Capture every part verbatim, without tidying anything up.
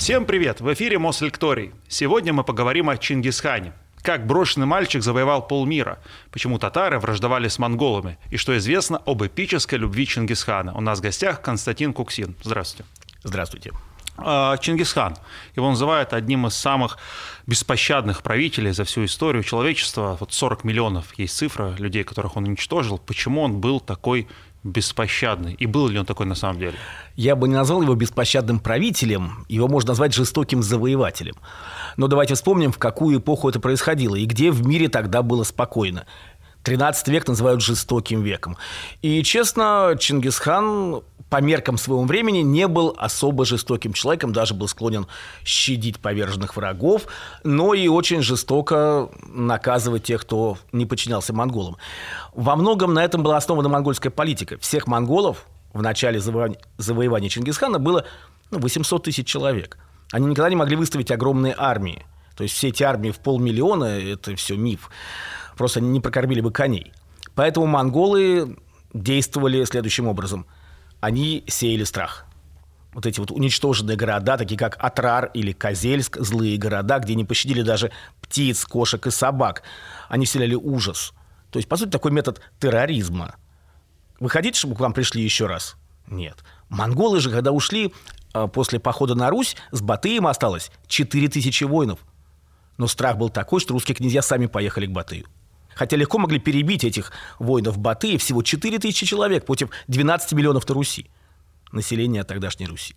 Всем привет! В эфире Мослекторий. Сегодня мы поговорим о Чингисхане. Как брошенный мальчик завоевал полмира, почему татары враждовали с монголами и что известно об эпической любви Чингисхана. У нас в гостях Константин Куксин. Здравствуйте. Здравствуйте. Чингисхан. Его называют одним из самых беспощадных правителей за всю историю человечества. Вот сорок миллионов есть цифра людей, которых он уничтожил. Почему он был такой беспощадный? И был ли он такой на самом деле? Я бы не назвал его беспощадным правителем, его можно назвать жестоким завоевателем. Но давайте вспомним, в какую эпоху это происходило и где в мире тогда было спокойно. тринадцатый век называют жестоким веком. И, честно, Чингисхан по меркам своего времени не был особо жестоким человеком, даже был склонен щадить поверженных врагов, но и очень жестоко наказывать тех, кто не подчинялся монголам. Во многом на этом была основана монгольская политика. Всех монголов в начале заво... завоевания Чингисхана было ну, восемьсот тысяч человек. Они никогда не могли выставить огромные армии. То есть все эти армии в полмиллиона – это все миф. Просто они не прокормили бы коней. Поэтому монголы действовали следующим образом. Они сеяли страх. Вот эти вот уничтоженные города, такие как Атрар или Козельск, злые города, где не пощадили даже птиц, кошек и собак. Они вселяли ужас. То есть, по сути, такой метод терроризма. Вы хотите, чтобы к вам пришли еще раз? Нет. Монголы же, когда ушли после похода на Русь, с Батыем осталось четыре тысячи воинов. Но страх был такой, что русские князья сами поехали к Батыю. Хотя легко могли перебить этих воинов Батыя, всего четыре тысячи человек против двенадцати миллионов-то Руси, населения тогдашней Руси.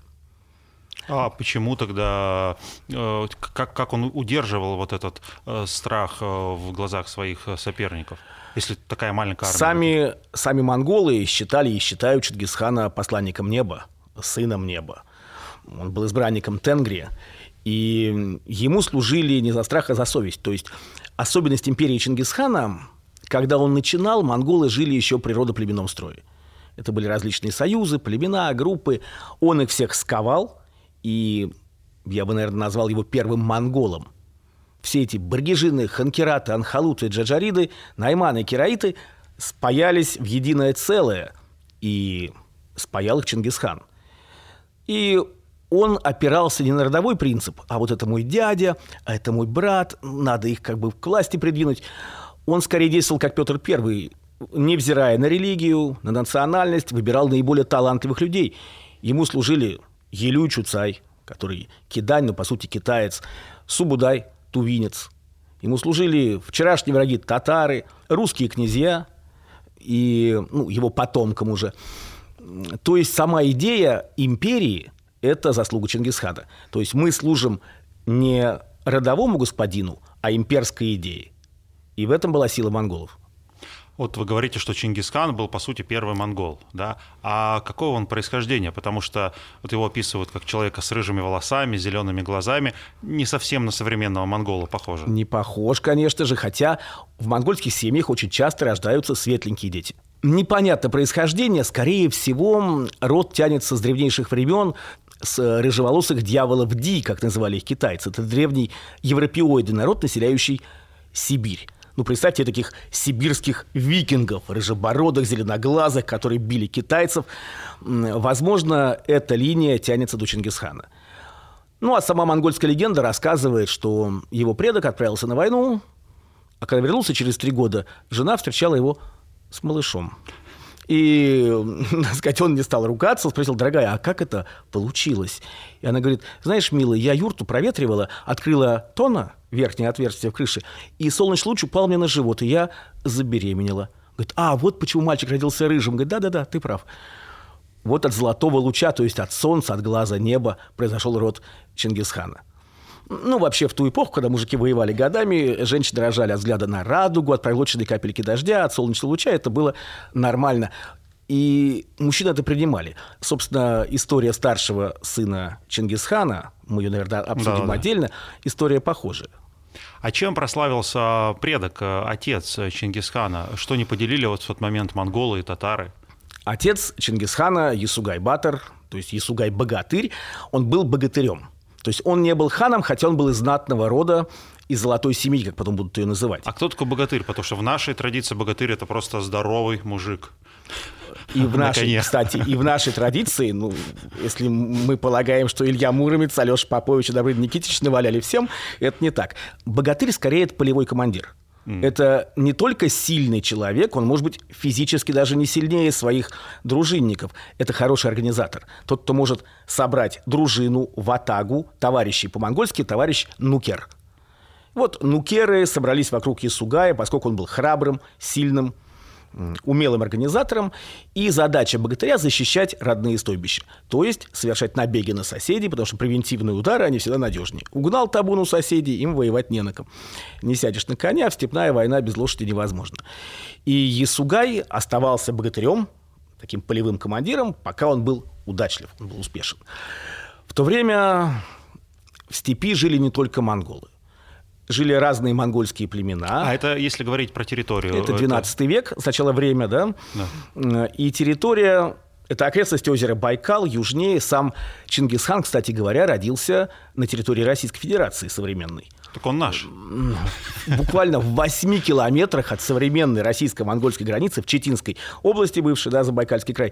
А почему тогда, э, как, как он удерживал вот этот э, страх э, в глазах своих соперников, если такая маленькая армия? Сами, сами монголы считали и считают Чингисхана посланником неба, сыном неба. Он был избранником Тенгри, и ему служили не за страх, а за совесть. То есть особенность империи Чингисхана, когда он начинал, монголы жили еще при родоплеменном строе. Это были различные союзы, племена, группы. Он их всех сковал, и я бы, наверное, назвал его первым монголом. Все эти баргижины, ханкераты, анхалуты, джаджариды, найманы, кираиты спаялись в единое целое, и спаял их Чингисхан. И он опирался не на родовой принцип, а вот это мой дядя, а это мой брат, надо их как бы к власти придвинуть. Он скорее действовал как Петр Первый, невзирая на религию, на национальность, выбирал наиболее талантливых людей. Ему служили Елюй Чуцай, который кидань, но по сути китаец, Субудай, тувинец. Ему служили вчерашние враги татары, русские князья и ну, его потомкам уже. То есть сама идея империи – это заслуга Чингисхана. То есть мы служим не родовому господину, а имперской идее. И в этом была сила монголов. Вот вы говорите, что Чингисхан был, по сути, первый монгол, да? А какого он происхождения? Потому что вот его описывают как человека с рыжими волосами, зелеными глазами. Не совсем на современного монгола похоже. Не похож, конечно же, хотя в монгольских семьях очень часто рождаются светленькие дети. Непонятно происхождение, скорее всего, род тянется с древнейших времен, с рыжеволосых дьяволов Ди, как называли их китайцы. Это древний европеоидный народ, населяющий Сибирь. Ну, представьте таких сибирских викингов, рыжебородых, зеленоглазых, которые били китайцев. Возможно, эта линия тянется до Чингисхана. Ну, а сама монгольская легенда рассказывает, что его предок отправился на войну, а когда вернулся через три года, жена встречала его с малышом. И, так сказать, он не стал ругаться, спросил: дорогая, а как это получилось? И она говорит: знаешь, милый, я юрту проветривала, открыла тона, верхнее отверстие в крыше, и солнечный луч упал мне на живот, и я забеременела. Говорит: а, вот почему мальчик родился рыжим. Говорит: да-да-да, ты прав. Вот от золотого луча, то есть от солнца, от глаза неба, произошел род Чингисхана. Ну, вообще, в ту эпоху, когда мужики воевали годами, женщины рожали от взгляда на радугу, от проглоченной капельки дождя, от солнечного луча. Это было нормально. И мужчины это принимали. Собственно, история старшего сына Чингисхана, мы ее, наверное, обсудим да, отдельно, да. История похожая. А чем прославился предок, отец Чингисхана? Что не поделили вот в тот момент монголы и татары? Отец Чингисхана, Ясугай-Батыр, то есть Ясугай-богатырь, он был богатырем. То есть он не был ханом, хотя он был из знатного рода, из золотой семьи, как потом будут ее называть. А кто такой богатырь? Потому что в нашей традиции богатырь – это просто здоровый мужик. И в нашей, кстати, и в нашей традиции, ну, если мы полагаем, что Илья Муромец, Алеша Попович и Добрыня Никитич наваляли всем, это не так. Богатырь скорее это полевой командир. Mm. Это не только сильный человек, он может быть физически даже не сильнее своих дружинников. Это хороший организатор. Тот, кто может собрать дружину, ватагу, товарищей по-монгольски, товарищ нукер. Вот нукеры собрались вокруг Ясугая, поскольку он был храбрым, сильным, умелым организатором, и задача богатыря — защищать родные стойбища, то есть совершать набеги на соседей, потому что превентивные удары, они всегда надежнее. Угнал табун у соседей, им воевать не на ком. Не сядешь на коня, степная война без лошади невозможна. И Ясугай оставался богатырем, таким полевым командиром, пока он был удачлив, он был успешен. В то время в степи жили не только монголы. Жили разные монгольские племена. А это если говорить про территорию? Это двенадцатый век, сначала время, да? да. И территория – это окрестности озера Байкал, южнее. Сам Чингисхан, кстати говоря, родился на территории Российской Федерации современной. Так он наш. Буквально в восьми километрах от современной российско-монгольской границы, в Читинской области бывшей, да, Забайкальский край.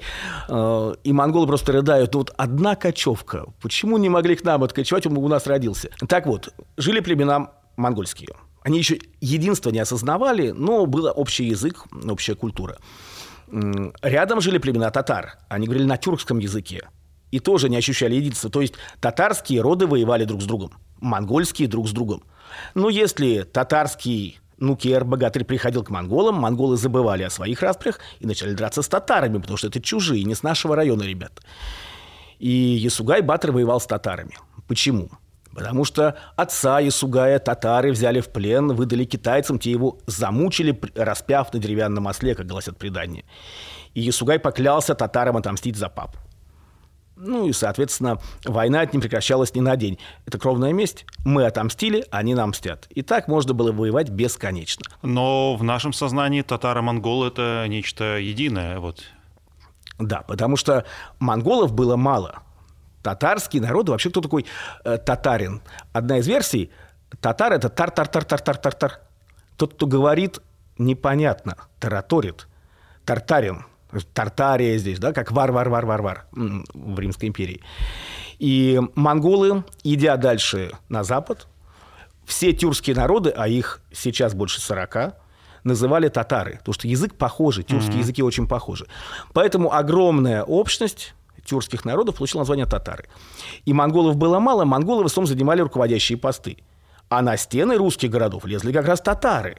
И монголы просто рыдают. Ну вот одна кочевка. Почему не могли к нам откочевать? Он у нас родился. Так вот, жили племена монгольские. Они еще единства не осознавали, но был общий язык, общая культура. Рядом жили племена татар. Они говорили на тюркском языке. И тоже не ощущали единства. То есть татарские роды воевали друг с другом. Монгольские друг с другом. Но если татарский нукер, богатырь, приходил к монголам, монголы забывали о своих распрях и начали драться с татарами, потому что это чужие, не с нашего района ребята. И Ясугай-Батыр воевал с татарами. Почему? Потому что отца Ясугая татары взяли в плен, выдали китайцам, те его замучили, распяв на деревянном осле, как гласят предания. И Ясугай поклялся татарам отомстить за папу. Ну и, соответственно, война от не прекращалась ни на день. Это кровная месть. Мы отомстили, они нам мстят. И так можно было воевать бесконечно. Но в нашем сознании татаро-монголы – это нечто единое. Вот. Да, потому что монголов было мало. Татарские народы, вообще кто такой э, татарин? Одна из версий – татар – это тар-тар-тар-тар-тар-тар-тар. Тот, кто говорит, непонятно, тараторит, тартарин. Тартария здесь, да, как вар-вар-вар-вар-вар в Римской империи. И монголы, идя дальше на запад, все тюркские народы, а их сейчас больше сорока, называли татары, потому что язык похожий, тюркские mm-hmm. языки очень похожи. Поэтому огромная общность тюркских народов получила название татары. И монголов было мало, монголы в основном занимали руководящие посты. А на стены русских городов лезли как раз татары.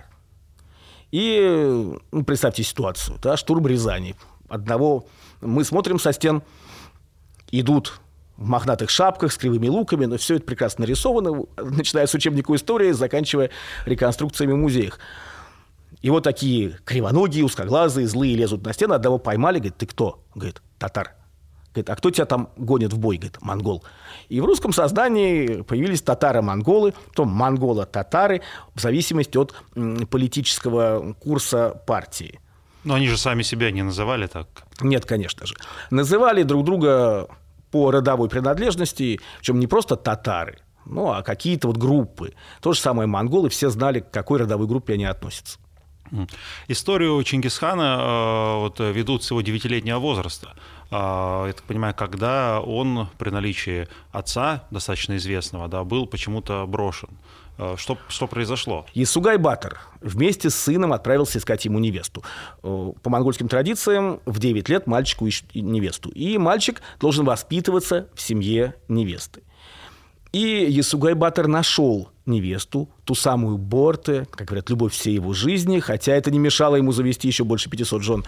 И ну, представьте ситуацию, да, штурм Рязани. Одного мы смотрим со стен, идут в мохнатых шапках с кривыми луками, но все это прекрасно нарисовано, начиная с учебника истории, заканчивая реконструкциями в музеях. И вот такие кривоногие, узкоглазые, злые лезут на стену, одного поймали, говорит, ты кто? Говорит, татар. Говорит, а кто тебя там гонит в бой? Говорит, монгол. И в русском сознании появились татаро-монголы, потом монголо-татары, в зависимости от м, политического курса партии. Но они же сами себя не называли так. Нет, конечно же. Называли друг друга по родовой принадлежности, причем не просто татары, ну, а какие-то вот группы. То же самое монголы, все знали, к какой родовой группе они относятся. Историю Чингисхана вот, ведут с его девятилетнего возраста. Я так понимаю, когда он при наличии отца, достаточно известного, да, был почему-то брошен. Что, что произошло? Ясугай-Батыр вместе с сыном отправился искать ему невесту. По монгольским традициям в девять лет мальчику ищут невесту. И мальчик должен воспитываться в семье невесты. И Ясугай-Батыр нашел невесту, ту самую Борте, как говорят, любовь всей его жизни, хотя это не мешало ему завести еще больше пятисот жен,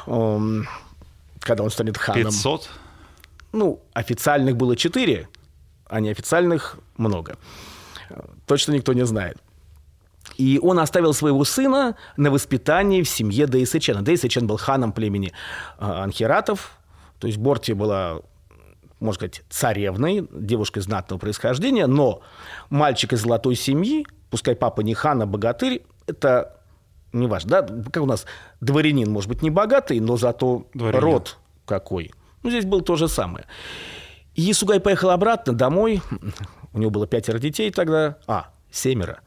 когда он станет ханом. пятьсот? Ну, официальных было четыре, а неофициальных много. Точно никто не знает. И он оставил своего сына на воспитании в семье Даисычена. Даисычен был ханом племени анхиратов, то есть Борте была, можно сказать, царевной, девушкой знатного происхождения, но мальчик из золотой семьи, пускай папа не хан, а богатырь, это не важно. Да? Как у нас дворянин, может быть, не богатый, но зато дворянин. Род какой. Ну, здесь было то же самое. И Ясугай поехал обратно домой. У него было пятеро детей тогда. А, семеро.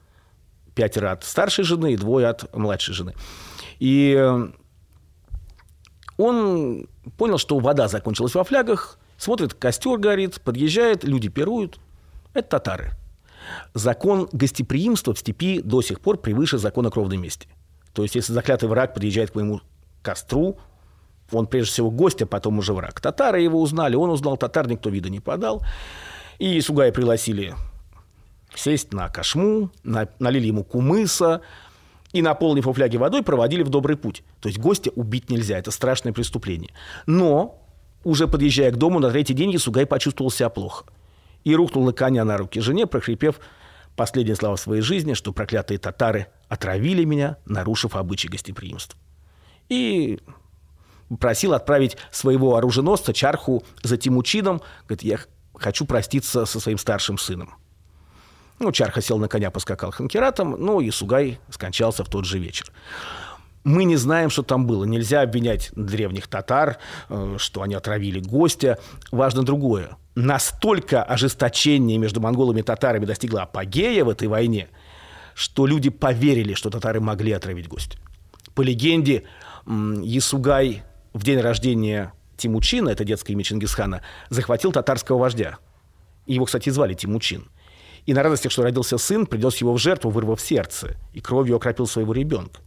Пятеро от старшей жены и двое от младшей жены. И Он понял, что вода закончилась во флягах, смотрит, костер горит, подъезжает, люди пируют. Это татары. Закон гостеприимства в степи до сих пор превыше закона кровной мести. То есть, если заклятый враг подъезжает к моему костру, он прежде всего гость, а потом уже враг. Татары его узнали, он узнал татар, никто вида не подал. И Сугая пригласили сесть на кошму, на, налили ему кумыса и, наполнив его фляги водой, проводили в добрый путь. То есть гостя убить нельзя, это страшное преступление. Но, уже подъезжая к дому, на третий день Ясугай почувствовал себя плохо. И рухнул на коня на руки жене, прохрипев последние слова в своей жизни, что проклятые татары отравили меня, нарушив обычай гостеприимства. И просил отправить своего оруженосца Чарху за Темучином. Говорит, я хочу проститься со своим старшим сыном. Ну, Чарха сел на коня, поскакал ханкератом, но Ясугай скончался в тот же вечер. Мы не знаем, что там было. Нельзя обвинять древних татар, что они отравили гостя. Важно другое. Настолько ожесточение между монголами и татарами достигло апогея в этой войне, что люди поверили, что татары могли отравить гостя. По легенде, Ясугай в день рождения Темучина, это детское имя Чингисхана, захватил татарского вождя. Его, кстати, звали Темучин. И на радостях, что родился сын, принес его в жертву, вырвав сердце, и кровью окропил своего ребенка.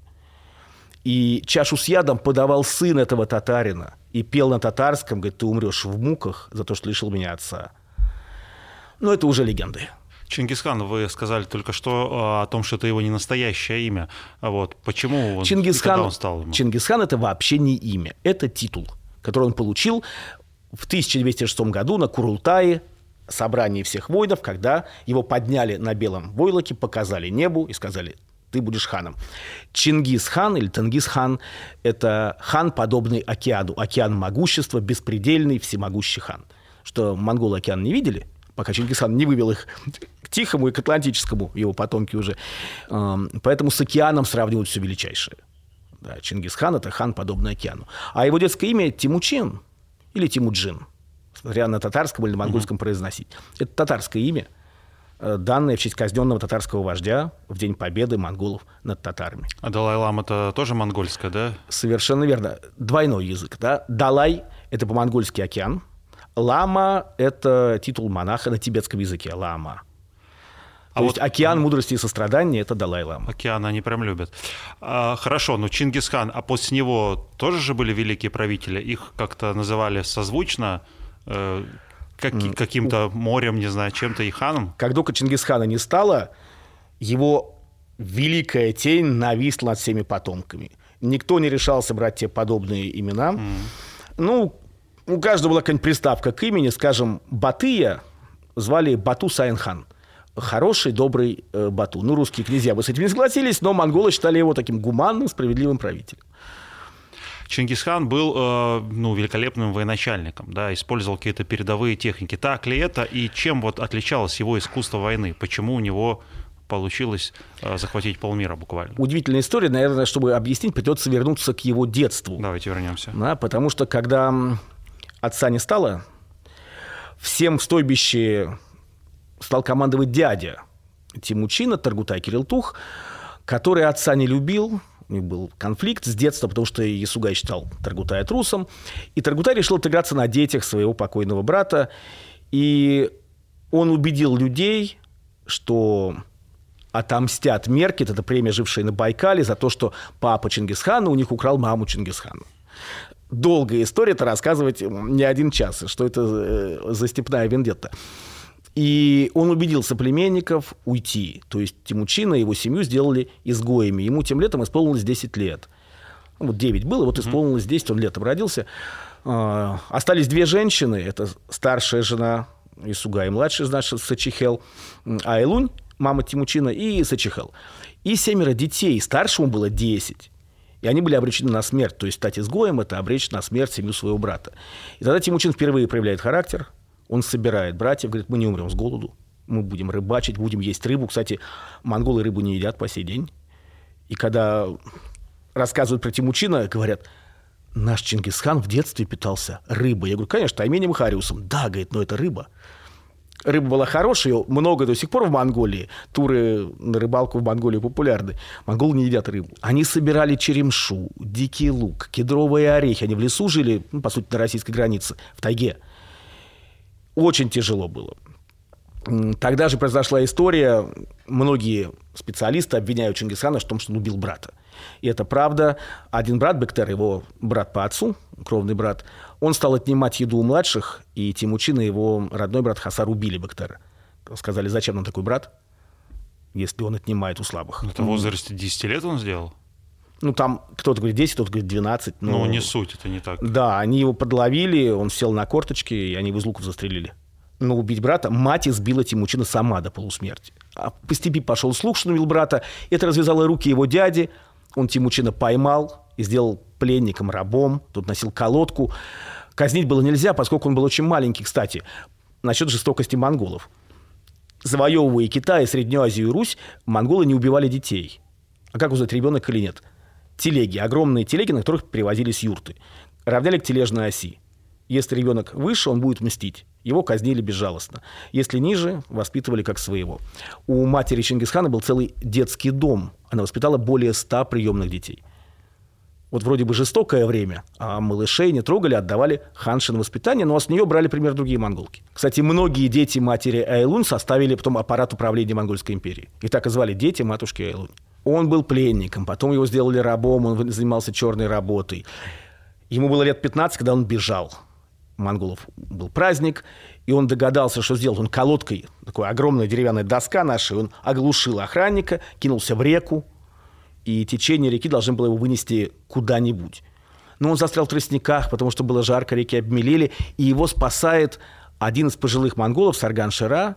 И чашу с ядом подавал сын этого татарина и пел на татарском, говорит, ты умрешь в муках за то, что лишил меня отца. Но это уже легенды. Чингисхан, вы сказали только что о том, что это его не настоящее имя. Вот. Почему он, Чингисхан, когда он стал ему? Чингисхан – это вообще не имя, это титул, который он получил в тысяча двести шестом году на Курултае, собрании всех воинов, когда его подняли на белом войлоке, показали небу и сказали, ты будешь ханом. Чингисхан или Тенгисхан – это хан, подобный океану. Океан могущества, беспредельный, всемогущий хан. Что монголы океан не видели, пока Чингисхан не вывел их к Тихому и к Атлантическому, его потомки уже. Поэтому с океаном сравнивают все величайшее. Да, Чингисхан – это хан, подобный океану. А его детское имя – Темучин или Темуджин. Смотря на татарском или на монгольском mm-hmm. произносить. Это татарское имя, данное в честь казненного татарского вождя в день победы монголов над татарами. А Далай-лама это тоже монгольское, да? Совершенно верно. Двойной язык. Да? Далай – это по-монгольски океан. Лама – это титул монаха на тибетском языке. Лама. А То вот есть океан мудрости и сострадания – это Далай-лама. Океан они прям любят. А, хорошо, но Чингисхан, а после него тоже же были великие правители? Их как-то называли созвучно э, как, каким-то морем, не знаю, чем-то и ханом? Как только Чингисхана не стало, его великая тень нависла над всеми потомками. Никто не решался брать те подобные имена. Mm. Ну, у каждого была какая-нибудь приставка к имени. Скажем, Батыя звали Бату Сайнхан. Хороший, добрый э, Бату. Ну, русские князья бы с этим не согласились, но монголы считали его таким гуманным, справедливым правителем. Чингисхан был э, ну, великолепным военачальником, да, использовал какие-то передовые техники. Так ли это? И чем вот отличалось его искусство войны? Почему у него получилось э, захватить полмира буквально? Удивительная история. Наверное, чтобы объяснить, придется вернуться к его детству. Давайте вернемся. Да, потому что, когда отца не стало, всем в стойбище стал командовать дядя Темучина, Таргутай Кирилтух, который отца не любил. У них был конфликт с детства, потому что Ясугай считал Таргутая трусом. И Таргутай решил отыграться на детях своего покойного брата. И он убедил людей, что отомстят Меркит, это племя, жившее на Байкале, за то, что папа Чингисхана у них украл маму Чингисхана. Долгая история, это рассказывать не один час, что это за степная вендетта. И он убедил соплеменников уйти. То есть Темучина и его семью сделали изгоями. Ему тем летом исполнилось десять лет. Вот девять было, вот исполнилось десять, он летом родился. Остались две женщины. Это старшая жена Ясугая и младшая жена Сачихел, Айлунь, мама Темучина, и Сачихел. И семеро детей. Старшему было десять. И они были обречены на смерть. То есть стать изгоем – это обречь на смерть семью своего брата. И тогда Темучин впервые проявляет характер. Он собирает братьев, говорит, мы не умрем с голоду, мы будем рыбачить, будем есть рыбу. Кстати, монголы рыбу не едят по сей день. И когда рассказывают про Темучина, говорят, наш Чингисхан в детстве питался рыбой. Я говорю, конечно, Тайменем и Хариусом. Да, говорит, но это рыба. Рыба была хорошая, ее много до сих пор в Монголии. Туры на рыбалку в Монголии популярны. Монголы не едят рыбу. Они собирали черемшу, дикий лук, кедровые орехи. Они в лесу жили, ну, по сути, на российской границе, в тайге. Очень тяжело было. Тогда же произошла история. Многие специалисты обвиняют Чингисхана в том, что он убил брата. И это правда. Один брат, Бектер, его брат по отцу, кровный брат, он стал отнимать еду у младших, и Темучин и его родной брат Хасар убили Бектера. Сказали, зачем нам такой брат, если он отнимает у слабых. Это в возрасте десяти лет он сделал? Ну, там кто-то говорит десять, кто-то говорит двенадцать. Но... Ну, не суть, это не так. Да, они его подловили, он сел на корточки, и они его из луков застрелили. Но убить брата мать избила Темучина сама до полусмерти. А по степи пошел слух, что он убил брата. Это развязало руки его дяди. Он Темучина поймал и сделал пленником, рабом. Тут носил колодку. Казнить было нельзя, поскольку он был очень маленький. Кстати, насчет жестокости монголов. Завоевывая Китай, Среднюю Азию и Русь, монголы не убивали детей. А как узнать, ребенок или нет? Телеги, огромные телеги, на которых перевозились юрты, равняли к тележной оси. Если ребенок выше, он будет мстить. Его казнили безжалостно. Если ниже, воспитывали как своего. У матери Чингисхана был целый детский дом. Она воспитала более ста приемных детей. Вот вроде бы жестокое время, а малышей не трогали, отдавали ханше на воспитание, но с нее брали пример другие монголки. Кстати, многие дети матери Айлунь составили потом аппарат управления Монгольской империей. И так и звали дети матушки Айлунь. Он был пленником, потом его сделали рабом, он занимался черной работой. Ему было лет пятнадцать, когда он бежал. У монголов был праздник, и он догадался, что сделать. Он колодкой, такой огромная деревянная доска наша, он оглушил охранника, кинулся в реку, и течение реки должно было его вынести куда-нибудь. Но он застрял в тростниках, потому что было жарко, реки обмелели, и его спасает один из пожилых монголов, Сарган-Шира,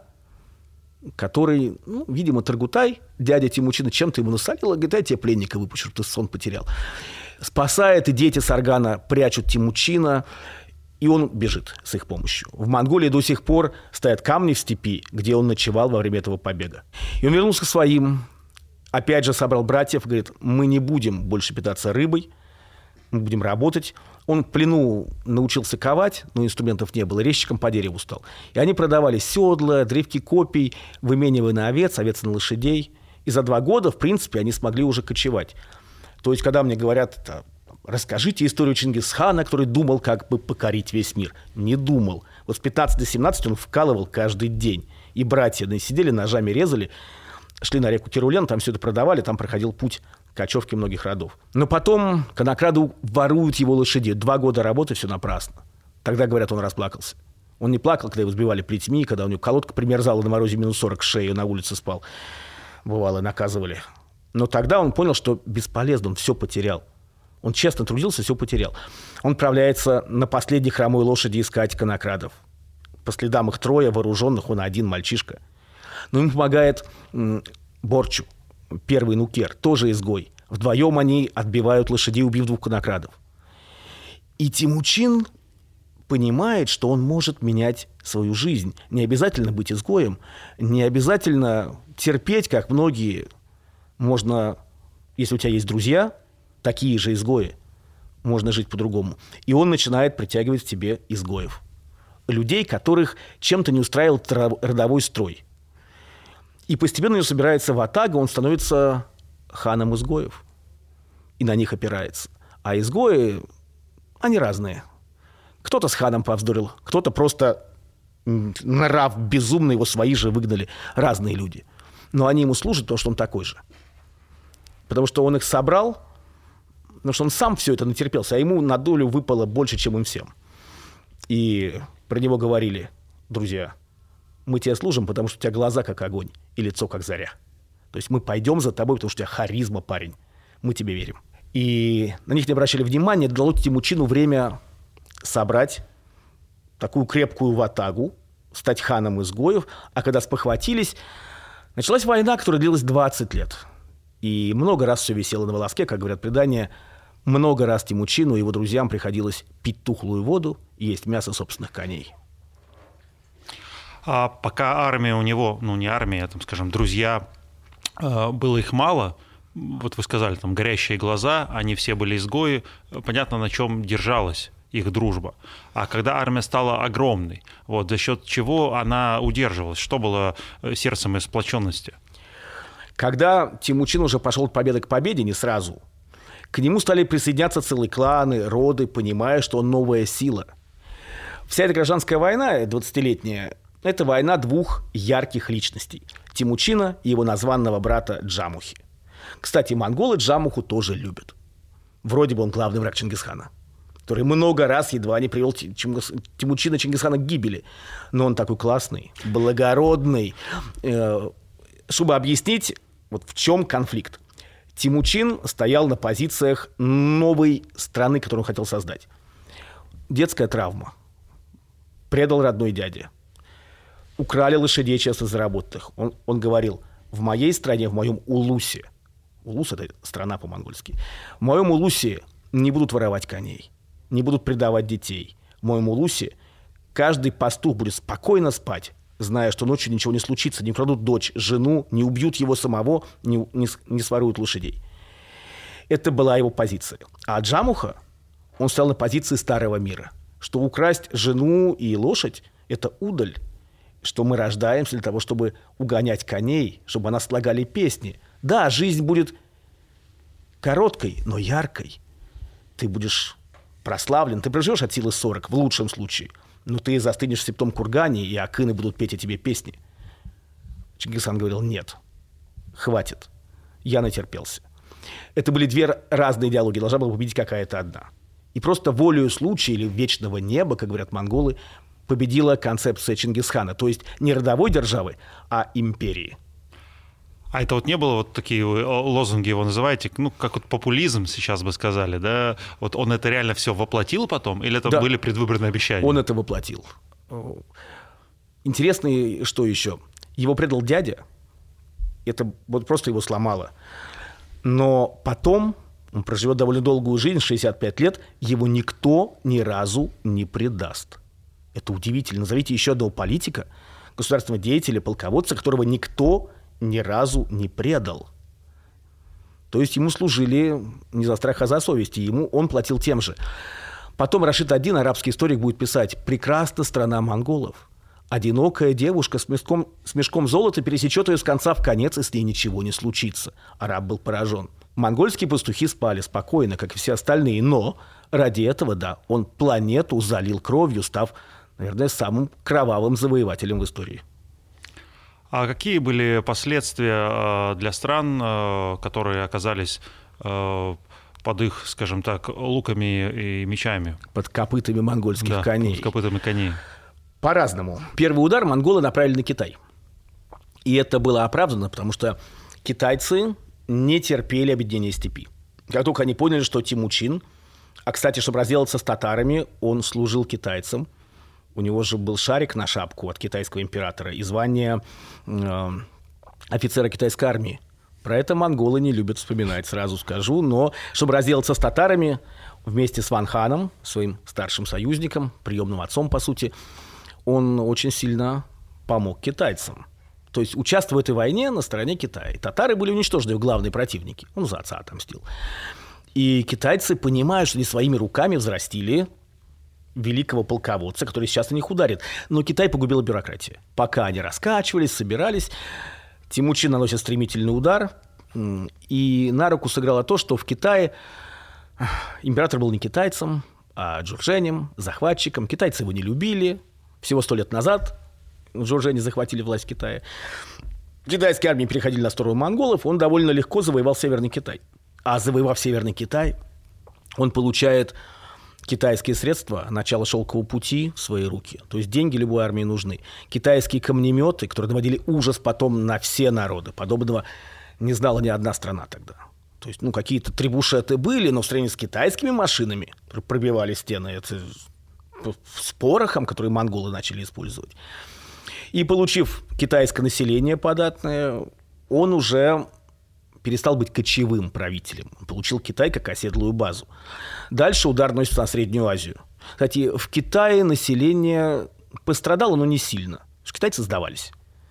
который, ну, видимо, Таргутай, дядя Темучина, чем-то ему насолил, и говорит, я тебе пленника выпущу, ты сон потерял. Спасает, и дети Саргана прячут Темучина, и он бежит с их помощью. В Монголии до сих пор стоят камни в степи, где он ночевал во время этого побега. И он вернулся к своим, опять же собрал братьев, говорит, мы не будем больше питаться рыбой, мы будем работать. Он в плену научился ковать, но инструментов не было, резчиком по дереву стал. И они продавали седла, древки копий, выменивая на овец, овец на лошадей. И за два года, в принципе, они смогли уже кочевать. То есть, когда мне говорят, расскажите историю Чингисхана, который думал, как бы покорить весь мир. Не думал. Вот с пятнадцати до семнадцати он вкалывал каждый день. И братья сидели, ножами резали, шли на реку Тирулен, там все это продавали, там проходил путь кочевки многих родов. Но потом конокрады воруют его лошадей. Два года работы, все напрасно. Тогда, говорят, он расплакался. Он не плакал, когда его сбивали плетьми, когда у него колодка примерзала на морозе минус сорок шею, на улице спал. Бывало, наказывали. Но тогда он понял, что бесполезно, он все потерял. Он честно трудился, все потерял. Он отправляется на последней хромой лошади искать конокрадов. По следам их трое, вооруженных, он один, мальчишка. Но ему помогает м- Борчу, первый нукер, тоже изгой. Вдвоем они отбивают лошадей, убив двух конокрадов. И Темучин понимает, что он может менять свою жизнь. Не обязательно быть изгоем, не обязательно терпеть, как многие. Можно, если у тебя есть друзья, такие же изгои, можно жить по-другому. И он начинает притягивать к себе изгоев. Людей, которых чем-то не устраивал родовой строй. И постепенно он собирается ватага, он становится ханом изгоев. И на них опирается. А изгои, они разные. Кто-то с ханом повздорил, кто-то просто нрав безумный, его свои же выгнали. Разные люди. Но они ему служат, потому что он такой же. Потому что он их собрал, потому что он сам все это натерпелся, а ему на долю выпало больше, чем им всем. И про него говорили, друзья, мы тебе служим, потому что у тебя глаза как огонь и лицо как заря. То есть мы пойдем за тобой, потому что у тебя харизма, парень. Мы тебе верим. И на них не обращали внимания, дало Темучину время собрать такую крепкую ватагу, стать ханом изгоев, а когда спохватились, началась война, которая длилась двадцать лет. И много раз все висело на волоске, как говорят предания. Много раз Темучину и его друзьям приходилось пить тухлую воду и есть мясо собственных коней. А пока армия у него, ну не армия, а, там, скажем, друзья, было их мало, вот вы сказали, там горящие глаза, они все были изгои, понятно, на чем держалась их дружба. А когда армия стала огромной, вот, за счет чего она удерживалась? Что было сердцем их сплоченности? Когда Темучин уже пошел от победы к победе, не сразу, к нему стали присоединяться целые кланы, роды, понимая, что он новая сила. Вся эта гражданская война, двадцатилетняя, это война двух ярких личностей – Темучина и его названного брата Джамухи. Кстати, монголы Джамуху тоже любят. Вроде бы он главный враг Чингисхана, который много раз едва не привел Темучина Чингисхана к гибели. Но он такой классный, благородный. Чтобы объяснить, вот в чем конфликт. Темучин стоял на позициях новой страны, которую он хотел создать. Детская травма. Предал родной дяде. Украли лошадей честно заработанных. Он, он говорил, в моей стране, в моем Улусе, Улус – это страна по-монгольски, в моем Улусе не будут воровать коней, не будут предавать детей. В моем Улусе каждый пастух будет спокойно спать, зная, что ночью ничего не случится, не украдут дочь, жену, не убьют его самого, не, не, не своруют лошадей. Это была его позиция. А Джамуха, он стоял на позиции старого мира, что украсть жену и лошадь – это удаль, что мы рождаемся для того, чтобы угонять коней, чтобы она слагали песни. Да, жизнь будет короткой, но яркой. Ты будешь прославлен, ты проживешь от силы сорок, в лучшем случае, но ты застынешь в септом кургане, и акыны будут петь о тебе песни. Чингисхан говорил, нет, хватит, я натерпелся. Это были две разные идеологии, должна была победить какая-то одна. И просто волею случая или вечного неба, как говорят монголы, победила концепция Чингисхана, то есть не родовой державы, а империи. А это вот не было вот такие лозунги, его называете, ну, как вот популизм сейчас бы сказали, да? Вот он это реально все воплотил потом, или это да. были предвыборные обещания? Он это воплотил. Интересно, что еще? Его предал дядя, это вот просто его сломало. Но потом, он проживет довольно долгую жизнь, шестьдесят пять лет, его никто ни разу не предаст. Это удивительно. Назовите еще одного политика, государственного деятеля, полководца, которого никто ни разу не предал. То есть ему служили не за страх, а за совесть, и ему он платил тем же. Потом Рашид ад-Дин, арабский историк, будет писать: «Прекрасна страна монголов. Одинокая девушка с мешком, с мешком золота пересечет ее с конца в конец, и с ней ничего не случится». Араб был поражен. Монгольские пастухи спали спокойно, как и все остальные, но ради этого, да, он планету залил кровью, став, наверное, самым кровавым завоевателем в истории. А какие были последствия для стран, которые оказались под их, скажем так, луками и мечами? Под копытами монгольских да, коней. под копытами коней. По-разному. Первый удар монголы направили на Китай. И это было оправдано, потому что китайцы не терпели объединения степи. Как только они поняли, что Темучин, а, кстати, чтобы разделаться с татарами, он служил китайцам. У него же был шарик на шапку от китайского императора и звание э, офицера китайской армии. Про это монголы не любят вспоминать, сразу скажу. Но чтобы разделаться с татарами, вместе с Ван Ханом, своим старшим союзником, приемным отцом, по сути, он очень сильно помог китайцам. То есть, участвуя в этой войне на стороне Китая. И татары были уничтожены, его главные противники. Он за отца отомстил. И китайцы, понимая, что они своими руками взрастили великого полководца, который сейчас на них ударит. Но Китай погубила бюрократия. Пока они раскачивались, собирались, Темучин наносит стремительный удар. И на руку сыграло то, что в Китае император был не китайцем, а джурженем, захватчиком. Китайцы его не любили. Всего сто лет назад джуржени захватили власть Китая. Китайские армии переходили на сторону монголов. Он довольно легко завоевал Северный Китай. А завоевав Северный Китай, он получает китайские средства, начало шелкового пути в свои руки. То есть деньги любой армии нужны. Китайские камнеметы, которые наводили ужас потом на все народы. Подобного не знала ни одна страна тогда. То есть, ну, какие-то трибушеты были, но в сравнении с китайскими машинами, которые пробивали стены, это с порохом, который монголы начали использовать. И, получив китайское население податное, он уже перестал быть кочевым правителем. Он получил Китай как оседлую базу. Дальше удар носится на Среднюю Азию. Кстати, в Китае население пострадало, но не сильно. Потому что китайцы сдавались.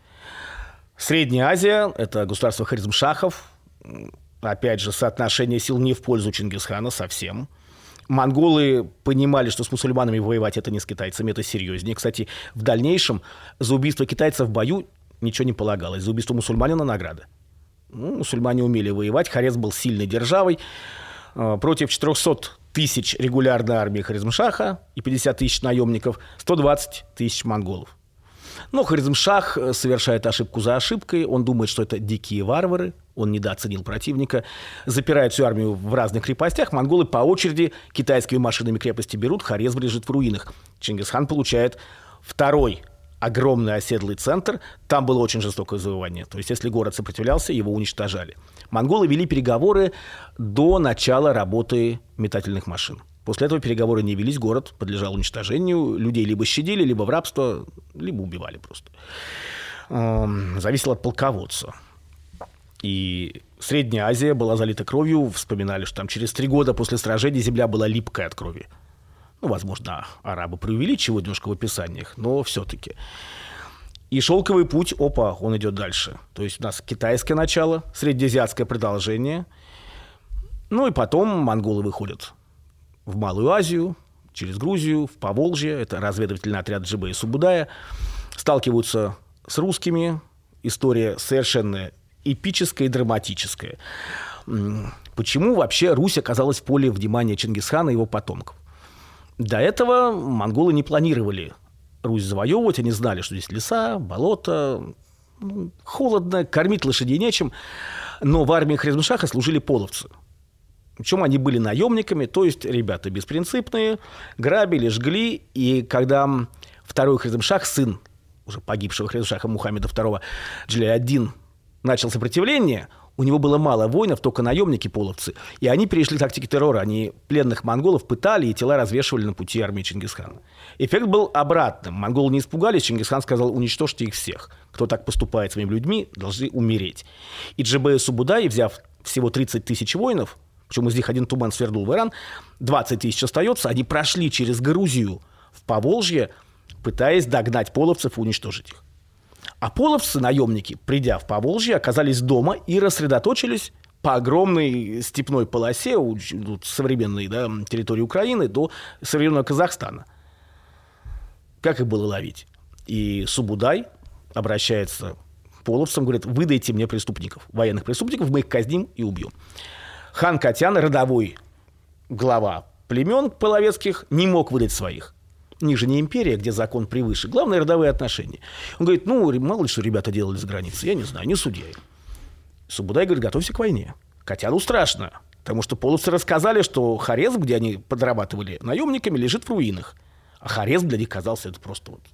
Средняя Азия – это государство Хорезмшахов. Опять же, соотношение сил не в пользу Чингисхана совсем. Монголы понимали, что с мусульманами воевать это не с китайцами, это серьезнее. Кстати, в дальнейшем за убийство китайцев в бою ничего не полагалось. За убийство мусульманина награда. Ну, мусульмане умели воевать, Хорезм был сильной державой. Против четырехсот тысяч регулярной армии Хорезмшаха и пятьдесят тысяч наемников, сто двадцать тысяч монголов. Но Хорезмшах совершает ошибку за ошибкой. Он думает, что это дикие варвары. Он недооценил противника. Запирает всю армию в разных крепостях. Монголы по очереди китайскими машинами крепости берут. Хорезм лежит в руинах. Чингисхан получает второй огромный оседлый центр. Там было очень жестокое завоевание. То есть, если город сопротивлялся, его уничтожали. Монголы вели переговоры до начала работы метательных машин. После этого переговоры не велись, город подлежал уничтожению. Людей либо щадили, либо в рабство, либо убивали просто. Зависело от полководца. И Средняя Азия была залита кровью. Вспоминали, что там через три года после сражений земля была липкая от крови. Ну, возможно, арабы преувеличивают немножко в описаниях, но все-таки. И шелковый путь, опа, он идет дальше. То есть у нас китайское начало, среднеазиатское продолжение. Ну и потом монголы выходят в Малую Азию, через Грузию, в Поволжье. Это разведывательный отряд Джибея Субудая. Сталкиваются с русскими. История совершенно эпическая и драматическая. Почему вообще Русь оказалась в поле внимания Чингисхана и его потомков? До этого монголы не планировали Русь завоевывать. Они знали, что здесь леса, болота, ну, холодно, кормить лошадей нечем. Но в армии Хорезмшаха служили половцы. Причем они были наемниками, то есть ребята беспринципные, грабили, жгли. И когда второй Хорезмшах, сын уже погибшего Хорезмшаха Мухаммеда второго, Джаляль-ад-Дин, начал сопротивление, у него было мало воинов, только наемники, половцы. И они перешли к тактике террора. Они пленных монголов пытали и тела развешивали на пути армии Чингисхана. Эффект был обратным. Монголы не испугались, Чингисхан сказал: уничтожьте их всех. Кто так поступает с своими людьми, должны умереть. И Джибей Субудай, взяв всего тридцать тысяч воинов, причем из них один Туман свернул в Иран, двадцать тысяч остается, они прошли через Грузию в Поволжье, пытаясь догнать половцев и уничтожить их. А половцы, наемники, придя в Поволжье, оказались дома и рассредоточились по огромной степной полосе от современной, да, территории Украины до современного Казахстана. Как их было ловить? И Субудай обращается к половцам, говорит: выдайте мне преступников, военных преступников, мы их казним и убьем. Хан Катян, родовой глава племен половецких, не мог выдать своих. Ниже не империя, где закон превыше. Главное — родовые отношения. Он говорит: ну, мало ли что ребята делали за границей, я не знаю, не судья. Субудай говорит: готовься к войне. Катяну страшно, потому что половцы рассказали, что Хорезм, где они подрабатывали наемниками, лежит в руинах. А Хорезм для них казался это просто вот.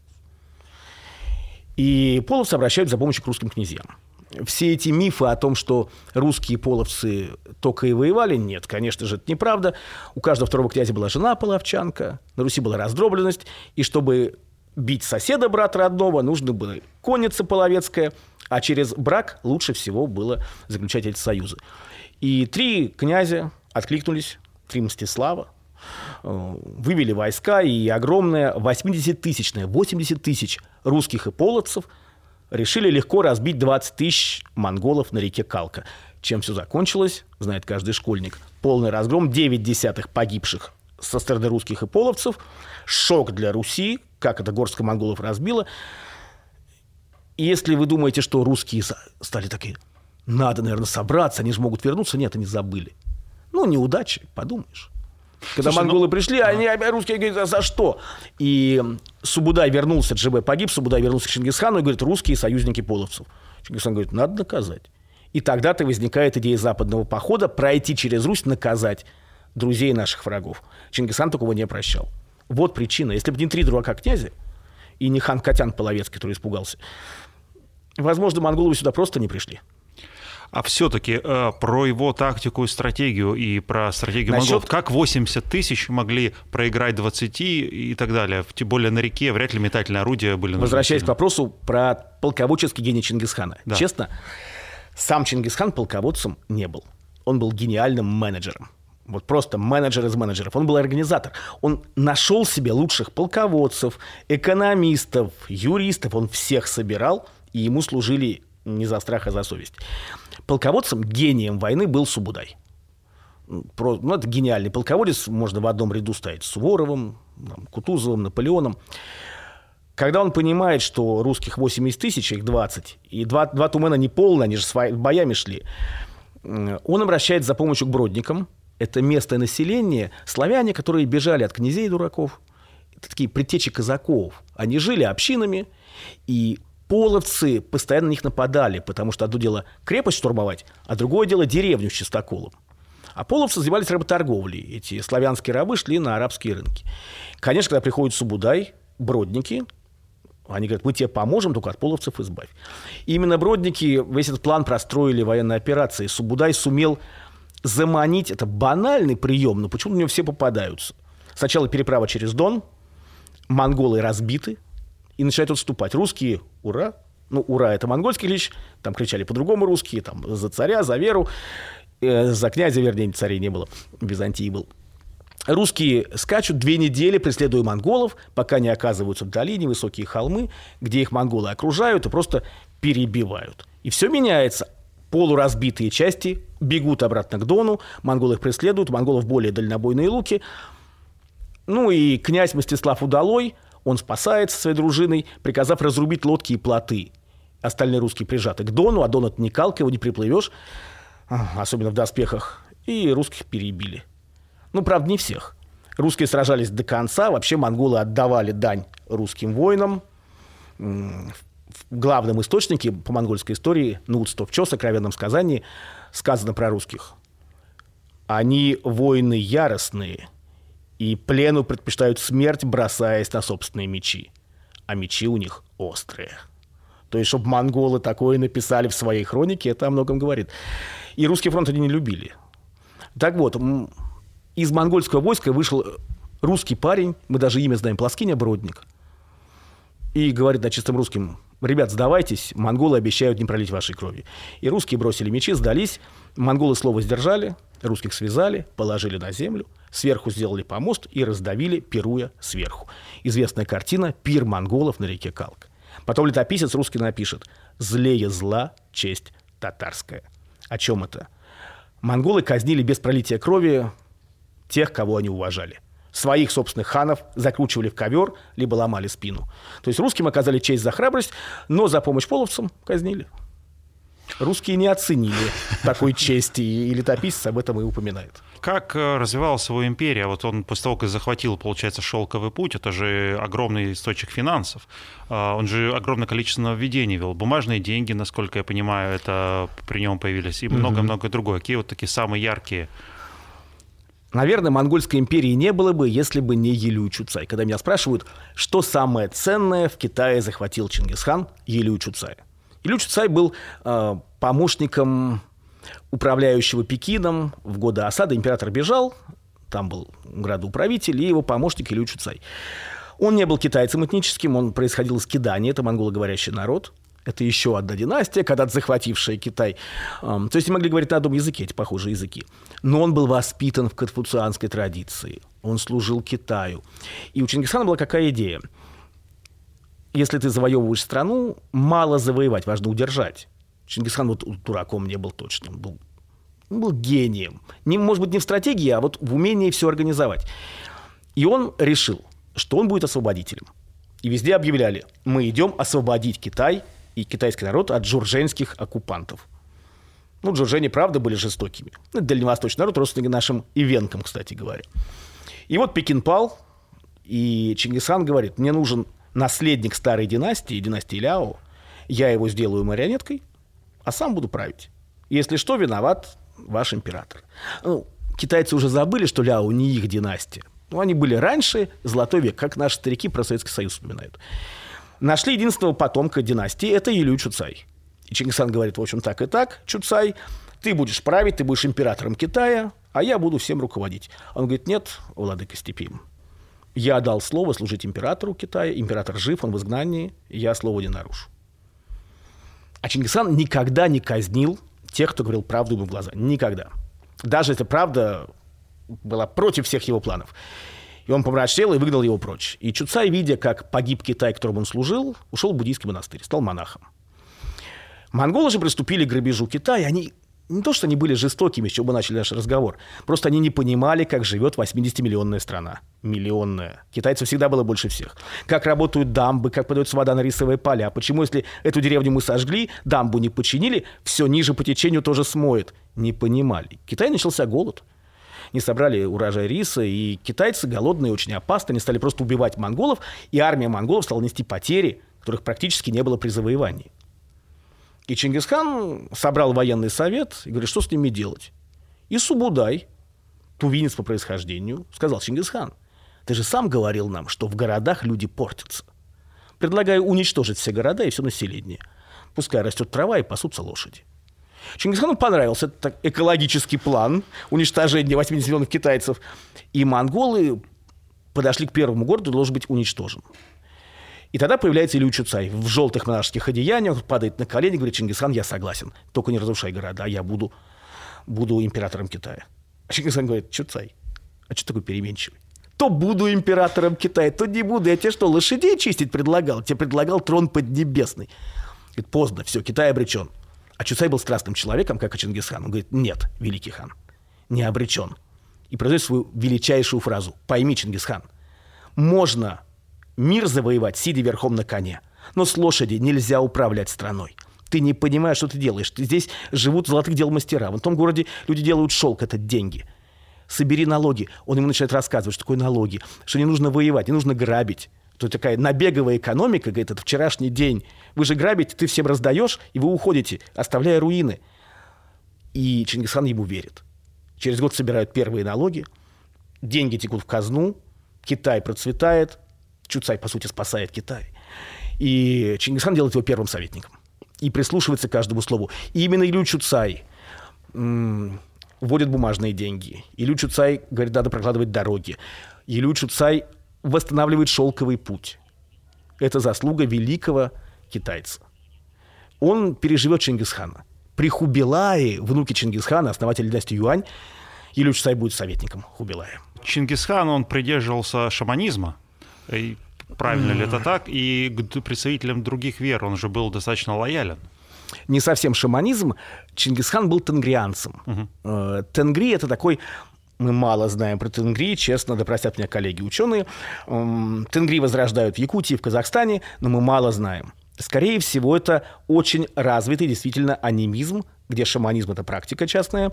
И половцы обращаются за помощью к русским князьям. Все эти мифы о том, что русские половцы только и воевали, нет, конечно же, это неправда. У каждого второго князя была жена половчанка, на Руси была раздробленность, и чтобы бить соседа, брата родного, нужно было конница половецкая, а через брак лучше всего было заключать эти союзы. И три князя откликнулись, три Мстислава, вывели войска, и огромное восьмидесятитысячное, восемьдесят тысяч русских и половцев решили легко разбить двадцать тысяч монголов на реке Калка. Чем все закончилось, знает каждый школьник. Полный разгром, девять десятых погибших со стороны русских и половцев. Шок для Руси, как это горстка монголов разбила. И если вы думаете, что русские стали такие: надо, наверное, собраться, они же могут вернуться. Нет, они забыли. Ну, неудача, подумаешь. Когда Слушай, монголы ну... пришли, они, русские говорят: а за что? И Субудай вернулся, Джибе погиб, Субудай вернулся к Чингисхану и говорит: русские союзники половцев. Чингисхан говорит: надо наказать. И тогда-то возникает идея западного похода: пройти через Русь, наказать друзей наших врагов. Чингисхан такого не прощал. Вот причина. Если бы не три дурака князя и не хан Катян Половецкий, который испугался, возможно, монголы бы сюда просто не пришли. А все-таки э, про его тактику и стратегию, и про стратегию Насчет... монголов. Как восемьдесят тысяч могли проиграть двадцати и так далее? Тем более на реке вряд ли метательные орудия были. Возвращаясь к вопросу про полководческий гений Чингисхана. Да. Честно, сам Чингисхан полководцем не был. Он был гениальным менеджером. Вот просто менеджер из менеджеров. Он был организатор. Он нашел себе лучших полководцев, экономистов, юристов. Он всех собирал, и ему служили не за страх, а за совесть. Полководцем, гением войны был Субудай. ну, это гениальный полководец, можно в одном ряду ставить с Суворовым, там, Кутузовым, Наполеоном. Когда он понимает, что русских восемьдесят тысяч, их двадцать, и два, два тумена не полные, они же с боями шли, он обращается за помощью к бродникам. Это местное население, славяне, которые бежали от князей и дураков. Это такие предтечи казаков. Они жили общинами, и половцы постоянно на них нападали, потому что одно дело крепость штурмовать, а другое дело деревню с чистоколом. А половцы занимались рыботорговлей. Эти славянские рабы шли на арабские рынки. Конечно, когда приходит Субудай, бродники, они говорят, мы тебе поможем, только от половцев избавь. И именно бродники весь этот план простроили военной операции. Субудай сумел заманить, это банальный прием, но почему-то у него все попадаются. Сначала переправа через Дон, монголы разбиты, и начинают отступать. Русские, ура! Ну, ура, это монгольский клич, там кричали по-другому русские, там, за царя, за веру, э, за князя, вернее, царей не было, Византии был. Русские скачут две недели, преследуя монголов, пока не оказываются в долине, высокие холмы, где их монголы окружают и просто перебивают. И все меняется. Полуразбитые части бегут обратно к Дону, монголы их преследуют, у монголов более дальнобойные луки. Ну и князь Мстислав Удалой, он спасается со своей дружиной, приказав разрубить лодки и плоты. Остальные русские прижаты к Дону, а Дон — это не Калка, его не приплывешь, особенно в доспехах, и русских перебили. Ну, правда, не всех. Русские сражались до конца, вообще монголы отдавали дань русским воинам. В главном источнике по монгольской истории, Нуцтов-Чо, сокровенном сказании, сказано про русских. Они воины яростные, и плену предпочитают смерть, бросаясь на собственные мечи. А мечи у них острые. То есть, чтобы монголы такое написали в своей хронике, это о многом говорит. И русский фронт они не любили. Так вот, из монгольского войска вышел русский парень, мы даже имя знаем, Плоскиня Бродник, и говорит на чистом русском: ребят, сдавайтесь, монголы обещают не пролить вашей крови. И русские бросили мечи, сдались, монголы слово сдержали, русских связали, положили на землю, сверху сделали помост и раздавили, пируя сверху. Известная картина «Пир монголов на реке Калка». Потом летописец русский напишет: «Злее зла честь татарская». О чем это? Монголы казнили без пролития крови тех, кого они уважали. Своих собственных ханов закручивали в ковер, либо ломали спину. То есть русским оказали честь за храбрость, но за помощь половцам казнили. Русские не оценили такой чести, и летописец об этом и упоминает. Как развивалась его империя? Вот он после того, как захватил, получается, Шелковый путь, это же огромный источник финансов. Он же огромное количество нововведений вел. Бумажные деньги, насколько я понимаю, это при нем появились, и много-много mm-hmm. другое. Какие вот такие самые яркие? Наверное, монгольской империи не было бы, если бы не Елюй Чуцай. Когда меня спрашивают, что самое ценное в Китае захватил Чингисхан, Елюй Чуцай. Елюй Чуцай был э, помощником управляющего Пекином. В годы осады император бежал, там был градоуправитель, и его помощник Елюй Чуцай. Он не был китайцем этническим, он происходил из Кидани, это монгологоворящий народ. Это еще одна династия, когда-то захватившая Китай. То есть могли говорить на одном языке, эти похожие языки. Но он был воспитан в конфуцианской традиции. Он служил Китаю. И у Чингисхана была какая идея? Если ты завоевываешь страну, мало завоевать, важно удержать. Чингисхан вот дураком не был точно. Он был, он был гением. Не, может быть, не в стратегии, а вот в умении все организовать. И он решил, что он будет освободителем. И везде объявляли: мы идем освободить Китай и китайский народ от джурженских оккупантов. Ну, джуржане, правда, были жестокими. Это дальневосточный народ, родственники нашим ивенкам, кстати говоря. И вот Пекин пал, и Чингисхан говорит: мне нужен наследник старой династии, династии Ляо, я его сделаю марионеткой, а сам буду править. Если что, виноват ваш император. Ну, китайцы уже забыли, что Ляо не их династия. Ну, они были раньше, золотой век, как наши старики про Советский Союз вспоминают. Нашли единственного потомка династии, это Елюй Чуцай. И Чингисхан говорит: в общем, так и так, Чуцай, ты будешь править, ты будешь императором Китая, а я буду всем руководить. Он говорит: нет, владыка степи, я дал слово служить императору Китая, император жив, он в изгнании, я слово не нарушу. А Чингисхан никогда не казнил тех, кто говорил правду ему в глаза. Никогда. Даже если правда была против всех его планов. И он помрачнел и выгнал его прочь. И Чуцай, видя, как погиб Китай, которому он служил, ушел в буддийский монастырь, стал монахом. Монголы же приступили к грабежу Китая. Они не то, что они были жестокими, с чего мы начали наш разговор, просто они не понимали, как живет восьмидесятимиллионная страна. Миллионная. Китайцев всегда было больше всех. Как работают дамбы, как подается вода на рисовые поля. Почему, если эту деревню мы сожгли, дамбу не починили, все ниже по течению тоже смоет? Не понимали. В Китае начался голод. Не собрали урожай риса, и китайцы, голодные, очень опасны, они стали просто убивать монголов, и армия монголов стала нести потери, которых практически не было при завоевании. И Чингисхан собрал военный совет и говорит, что с ними делать. И Субудай, тувинец по происхождению, сказал: Чингисхан, ты же сам говорил нам, что в городах люди портятся. Предлагаю уничтожить все города и все население. Пускай растет трава и пасутся лошади. Чингисхану понравился этот экологический план уничтожения восьмидесяти миллионов китайцев. И монголы подошли к первому городу, должен быть уничтожен. И тогда появляется Илью Чуцай в желтых монашеских одеяниях, падает на колени, говорит: Чингисхан, я согласен, только не разрушай города, я буду, буду императором Китая. А Чингисхан говорит: Чуцай, а что такой переменчивый? То буду императором Китая, то не буду. Я тебе что, лошадей чистить предлагал? Тебе предлагал трон поднебесный. Говорит: поздно, все, Китай обречен. А Чуцай был страстным человеком, как и Чингисхан. Он говорит: нет, великий хан, не обречен. И произносит свою величайшую фразу: пойми, Чингисхан, можно мир завоевать, сидя верхом на коне, но с лошади нельзя управлять страной. Ты не понимаешь, что ты делаешь. Ты здесь живут золотых дел мастера. В том городе люди делают шелк, это деньги. Собери налоги. Он ему начинает рассказывать, что такое налоги, что не нужно воевать, не нужно грабить. То такая набеговая экономика, говорит, это вчерашний день. Вы же грабите, ты всем раздаешь, и вы уходите, оставляя руины. И Чингисхан ему верит. Через год собирают первые налоги, деньги текут в казну, Китай процветает, Чуцай, по сути, спасает Китай. И Чингисхан делает его первым советником. И прислушивается к каждому слову. И именно Илью Чуцай м- вводит бумажные деньги. Илью Чуцай говорит, надо прокладывать дороги. Илью Чуцай восстанавливает шелковый путь. Это заслуга великого китайца. Он переживет Чингисхана. При Хубилае, внуке Чингисхана, основатель династии Юань, Илью Чуцай будет советником Хубилая. Чингисхан, он придерживался шаманизма. И правильно ли это так? И к представителям других вер он же был достаточно лоялен. Не совсем шаманизм. Чингисхан был тенгрианцем. Угу. Тенгри — это такой... Мы мало знаем про Тенгри, честно, да простят меня коллеги-ученые. Тенгри возрождают в Якутии, в Казахстане, но мы мало знаем. Скорее всего, это очень развитый действительно анимизм, где шаманизм — это практика частная.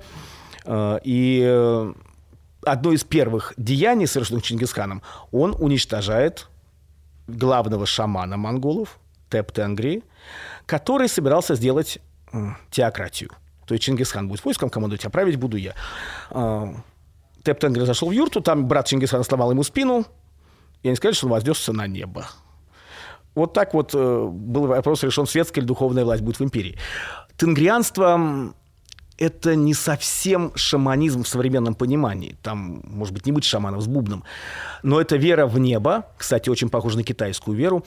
И одно из первых деяний, совершенных Чингисханом, он уничтожает главного шамана монголов, Теп-Тенгри, который собирался сделать теократию. То есть Чингисхан будет войском командовать, а править буду я. Теп-Тенгри зашел в юрту, там брат Чингисхана сломал ему спину, и они сказали, что он вознесся на небо. Вот так вот был вопрос решен, светская или духовная власть будет в империи. Тенгрианство — это не совсем шаманизм в современном понимании. Там, может быть, не быть шаманом с бубном. Но это вера в небо, кстати, очень похожа на китайскую веру,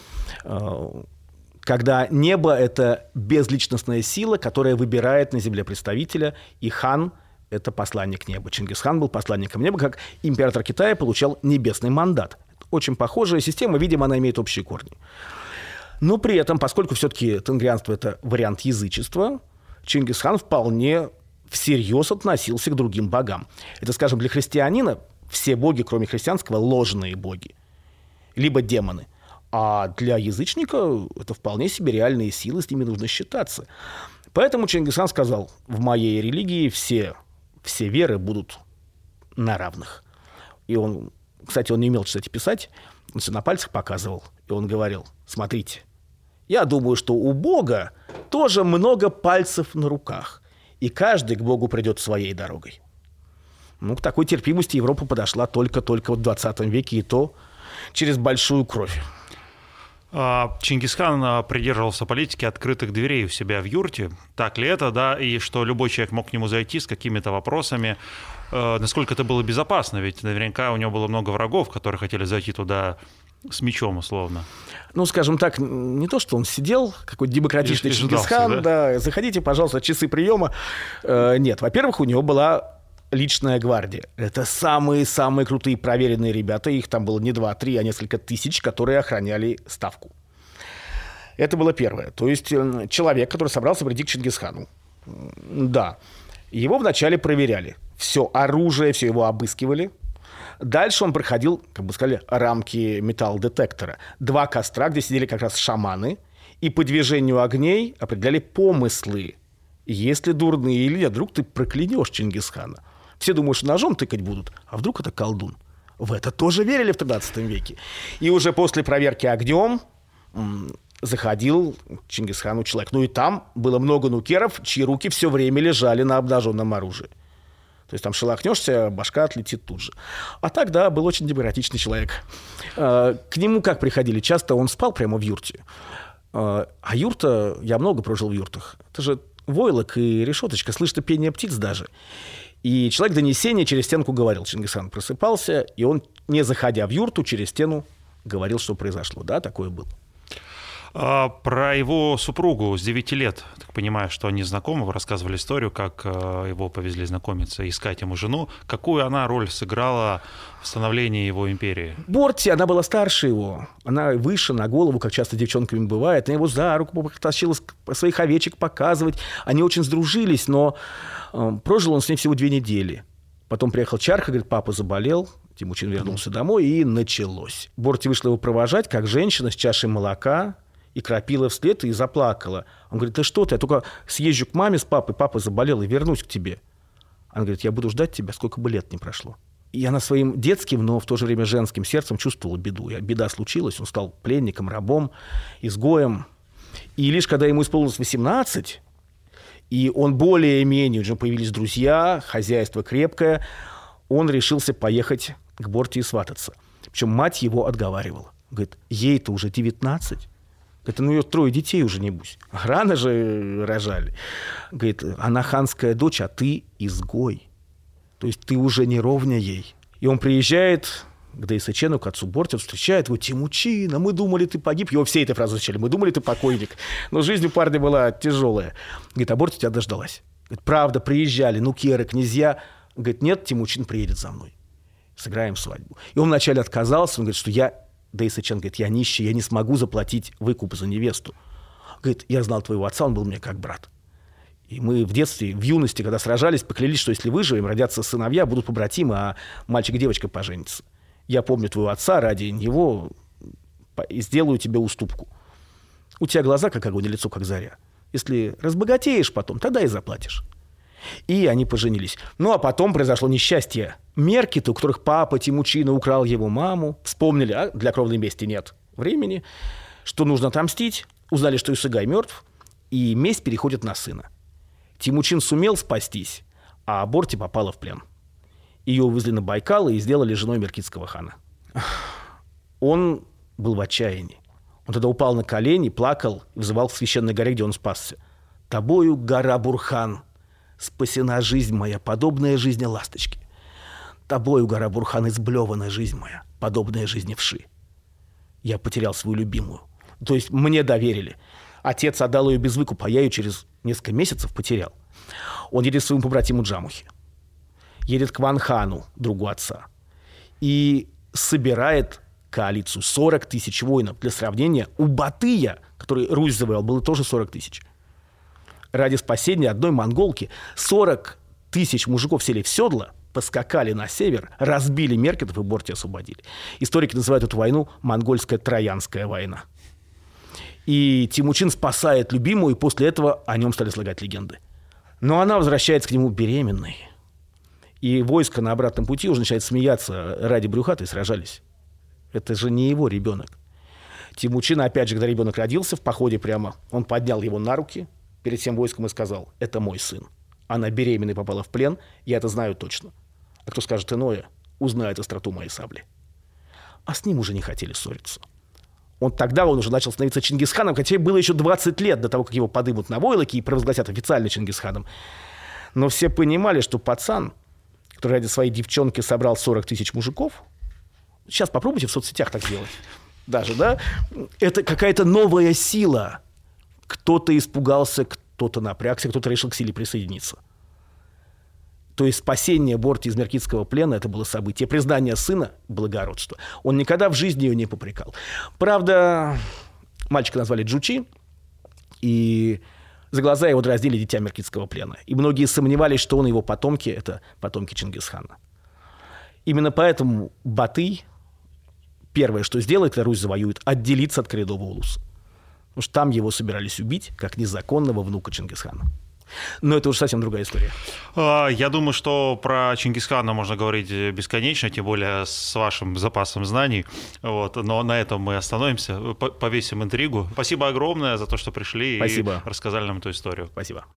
когда небо — это безличностная сила, которая выбирает на земле представителя, и хан — это посланник неба. Чингисхан был посланником неба, как император Китая получал небесный мандат. Очень похожая система, видимо, она имеет общие корни. Но при этом, поскольку все-таки тенгрианство — это вариант язычества, Чингисхан вполне всерьез относился к другим богам. Это, скажем, для христианина все боги, кроме христианского, ложные боги, либо демоны. А для язычника это вполне себе реальные силы, с ними нужно считаться. Поэтому Чингисхан сказал, в моей религии все, все веры будут на равных. И он, кстати, он не умел читать и писать, он все на пальцах показывал. И он говорил, смотрите, я думаю, что у Бога тоже много пальцев на руках. И каждый к Богу придет своей дорогой. Ну, к такой терпимости Европа подошла только-только в двадцатом веке, и то через большую кровь. Чингисхан придерживался политики открытых дверей у себя в юрте. Так ли это, да? И что любой человек мог к нему зайти с какими-то вопросами. Насколько это было безопасно? Ведь наверняка у него было много врагов, которые хотели зайти туда с мечом, условно. Ну, скажем так, не то, что он сидел, какой-то демократичный Чингисхан, да? Да, заходите, пожалуйста, часы приема. Э, нет, во-первых, у него была личная гвардия. Это самые-самые крутые проверенные ребята, их там было не два-три, а несколько тысяч, которые охраняли ставку. Это было первое. То есть человек, который собрался прийти к Чингисхану. Да. Его вначале проверяли. Все оружие, все его обыскивали. Дальше он проходил, как бы сказали, рамки металлодетектора. Два костра, где сидели как раз шаманы, и по движению огней определяли помыслы. Если дурные или нет, вдруг ты проклянешь Чингисхана. Все думают, что ножом тыкать будут, а вдруг это колдун. В это тоже верили в тринадцатом веке. И уже после проверки огнем м- заходил к Чингисхану человек. Ну и там было много нукеров, чьи руки все время лежали на обнаженном оружии. То есть там шелохнешься, башка отлетит тут же. А тогда был очень демократичный человек. К нему как приходили? Часто он спал прямо в юрте. А юрта, я много прожил в юртах. Это же войлок и решеточка, слышно пение птиц даже. И человек донесения через стенку говорил. Чингисхан просыпался, и он, не заходя в юрту, через стену говорил, что произошло. Да, такое было. А про его супругу с девяти лет, так понимаю, что они знакомы, вы рассказывали историю, как его повезли знакомиться, искать ему жену. Какую она роль сыграла в становлении его империи? Борти, она была старше его, она выше на голову, как часто девчонками бывает. Она его за руку потащила своих овечек показывать. Они очень сдружились, но э, прожил он с ней всего две недели. Потом приехал Чарха, говорит, папа заболел. Темучин вернулся домой, и началось. Борти вышла его провожать, как женщина с чашей молока, и крапила вслед, и заплакала. Он говорит, да что ты, я только съезжу к маме с папой, папа заболел, и вернусь к тебе. Она говорит, я буду ждать тебя, сколько бы лет ни прошло. И она своим детским, но в то же время женским сердцем чувствовала беду. И беда случилась, он стал пленником, рабом, изгоем. И лишь когда ему исполнилось восемнадцать, и он более-менее, уже появились друзья, хозяйство крепкое, он решился поехать к Борти и свататься. Причем мать его отговаривала. Говорит, ей-то уже девятнадцать. Говорит, ну ее трое детей уже небось. Рано же рожали. Говорит, она ханская дочь, а ты изгой. То есть ты уже не ровня ей. И он приезжает к Дейсечену, к отцу Борти, он встречает его, Темучин, а мы думали, ты погиб. Его все этой фразы звучали, мы думали, ты покойник. Но жизнь у парня была тяжелая. Говорит, а Борти тебя дождалась. Говорит, правда, приезжали нукеры, князья. Говорит, нет, Темучин приедет за мной. Сыграем свадьбу. И он вначале отказался, он говорит, что я... Дейсечен говорит, я нищий, я не смогу заплатить выкуп за невесту. Говорит, я знал твоего отца, он был мне как брат. И мы в детстве, в юности, когда сражались, поклялись, что если выживем, родятся сыновья, будут побратимы, а мальчик и девочка поженятся. Я помню твоего отца, ради него сделаю тебе уступку. У тебя глаза как огонь, и лицо как заря. Если разбогатеешь потом, тогда и заплатишь. И они поженились. Ну, а потом произошло несчастье. Меркиты, у которых папа Темучина украл его маму, вспомнили, а для кровной мести нет времени, что нужно отомстить, узнали, что Исыгай мертв, и месть переходит на сына. Темучин сумел спастись, а Борти попала в плен. Ее увезли на Байкал и сделали женой меркитского хана. Он был в отчаянии. Он тогда упал на колени, плакал и взывал к священной горе, где он спасся. «Тобою, гора Бурхан, спасена жизнь моя, подобная жизни ласточки. Тобою, гора Бурхан, изблевана жизнь моя, подобная жизни вши. Я потерял свою любимую. То есть мне доверили. Отец отдал ее без выкупа, а я ее через несколько месяцев потерял. Он едет к своему побратиму Джамухе. Едет к Ванхану, другу отца. И собирает коалицию. сорок тысяч воинов. Для сравнения, у Батыя, который Русь завоевал, было тоже сорок тысяч. Ради спасения одной монголки сорок тысяч мужиков сели в седла, поскакали на север, разбили меркитов и Борти освободили. Историки называют эту войну монгольская Троянская война. И Темучин спасает любимую, и после этого о нем стали слагать легенды. Но она возвращается к нему беременной. И войско на обратном пути уже начинает смеяться ради брюхата и сражались. Это же не его ребенок. Темучин, опять же, когда ребенок родился, в походе прямо, он поднял его на руки перед всем войском и сказал, это мой сын. Она беременной попала в плен, я это знаю точно. А кто скажет иное, узнает остроту моей сабли. А с ним уже не хотели ссориться. Он тогда он уже начал становиться Чингисханом, хотя было еще двадцать лет до того, как его подымут на войлоке и провозгласят официально Чингисханом. Но все понимали, что пацан, который ради своей девчонки собрал сорок тысяч мужиков, сейчас попробуйте в соцсетях так делать, даже, да, это какая-то новая сила. Кто-то испугался, кто-то напрягся, кто-то решил к силе присоединиться. То есть спасение Борти из меркитского плена – это было событие. Признание сына – благородство. Он никогда в жизни ее не попрекал. Правда, мальчика назвали Джучи, и За глаза его дразнили дитя Меркитского плена. И многие сомневались, что он и его потомки – это потомки Чингисхана. Именно поэтому Батый первое, что сделает, когда Русь завоюет, отделиться от коренного улуса. Потому что там его собирались убить, как незаконного внука Чингисхана. Но это уже совсем другая история. Я думаю, что про Чингисхана можно говорить бесконечно, тем более с вашим запасом знаний. Вот. Но на этом мы остановимся, повесим интригу. Спасибо огромное за то, что пришли. Спасибо. И рассказали нам эту историю. Спасибо.